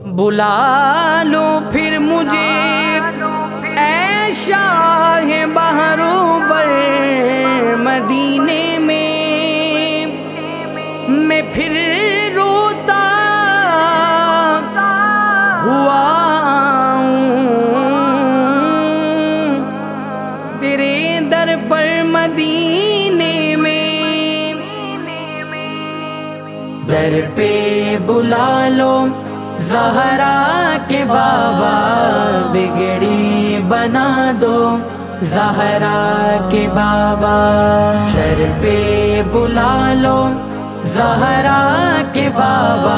بلا لو پھر مجھے اے شاہ بہروں پر مدینے میں پھر روتا ہوا تیرے در پر مدینے میں، در پہ بلا لو زہرا کے بابا، بگڑی بنا دو زہرا کے بابا، در پہ بلا لو زہرا کے بابا،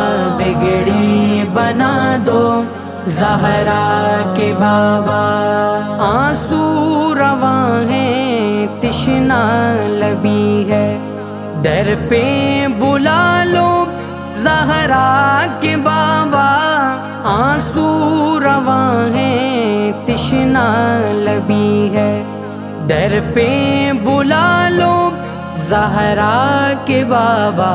بگڑی بنا دو زہرا کے بابا، آنسو رواں ہے تشنا لبی ہے، در پہ بلا لو زہرا کے بابا، آنسو رواں ہے تشنا لبی ہے، در پہ بلا لو زہرا کے بابا،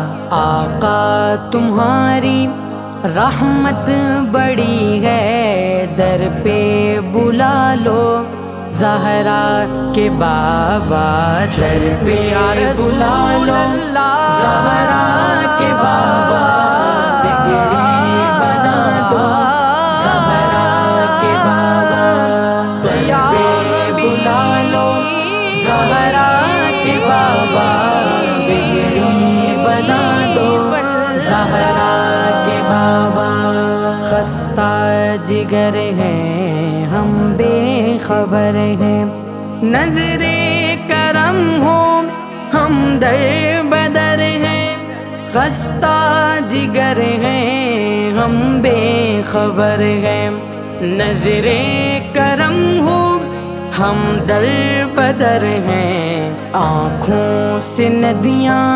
آقا تمہاری رحمت بڑی ہے، در پہ بلا لو زہرا کے بابا، در پہ بلا لو زہرا کے بابا، بگڑی بنا دو زہرا کے بابا، در پہ بلا لو زہرا کے بابا، بگڑی بنا دو زہرا کے بابا، خستہ جگر ہیں ہم بے خبر ہیں، نظر کرم ہو ہم در بدر ہیں، خستہ جگر ہیں ہم بے خبر ہیں، نظر کرم ہو ہم در بدر ہیں، آنکھوں سے ندیاں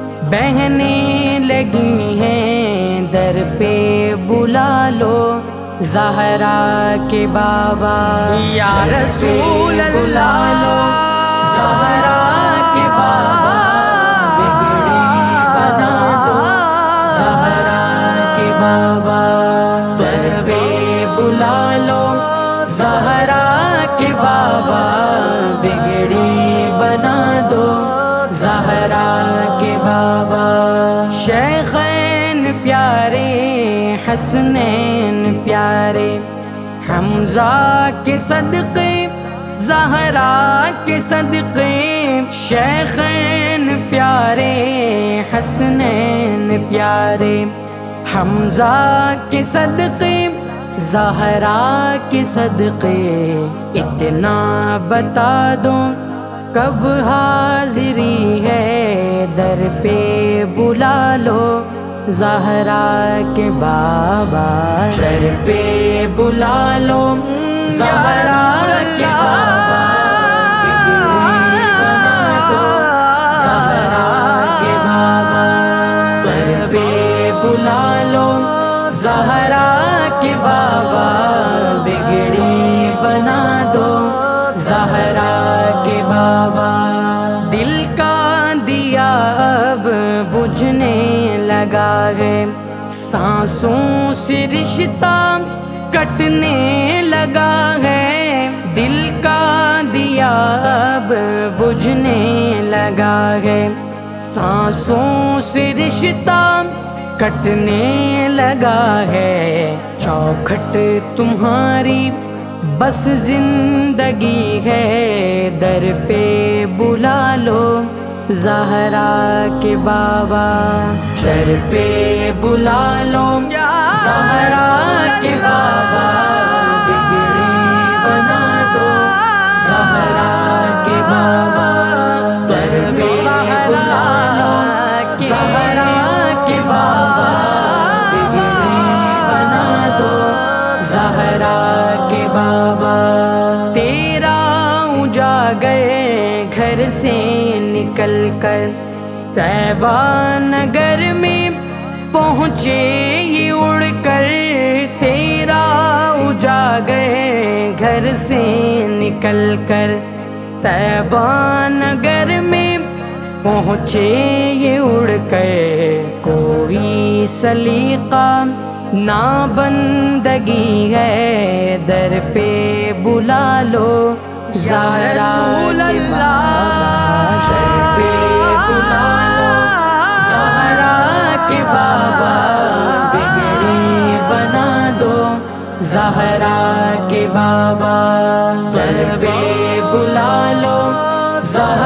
بہنے لگی ہیں، در پہ بلا لو زہرا کے بابا، یا رسول اللہ زہرا کے بابا، بگڑی بنا دو زہرا کے بابا، در پہ بلا لو زہرا کے بابا، بگڑی بنا دو زہرا کے بابا، شیخین پیارے حسنین پیارے، حمزہ کے صدقے زہرا کے صدقے، شیخین پیارے حسنین پیارے، حمزہ کے صدقے زہرا کے صدقے، اتنا بتا دو کب حاضری ہے، در پہ بلا لو زہرا کے بابا، در پہ بلا لو زہرا کے بابا، بگڑی بنا دو زہرا کے بابا، در پہ بلا لو زہرا کے بابا، بگڑی بنا دو زہرا کے بابا، دل کا دیا اب بجھنے لگا ہے، سانسوں سے رشتہ کٹنے لگا ہے، دل کا دیا اب بجھنے لگا ہے، سانسوں سے رشتہ کٹنے لگا ہے، چوکھٹ تمہاری بس زندگی ہے، در پہ بلا لو زہرا کے بابا، در پہ بلا لو زہرا کے بابا، بگڑی بنا دو زہرا کے بابا، در پہ بلا لو زہرا کے بابا، بگڑی بنا دو زہرا کے بابا، تیرا اجاگر گھر سے نکل کر طیبہ نگر میں پہنچے یہ اڑ کر، تیرا اجاگر گھر سے نکل کر طیبہ نگر میں پہنچے یہ اڑ کر، کوئی سلیقہ نہ بندگی ہے، در پہ بلا لو یا رسول اللہ، در پہ بلا لو زہرا کے بابا، بگڑی بنا دو زہرا کے بابا، در پہ بلا لو زہرا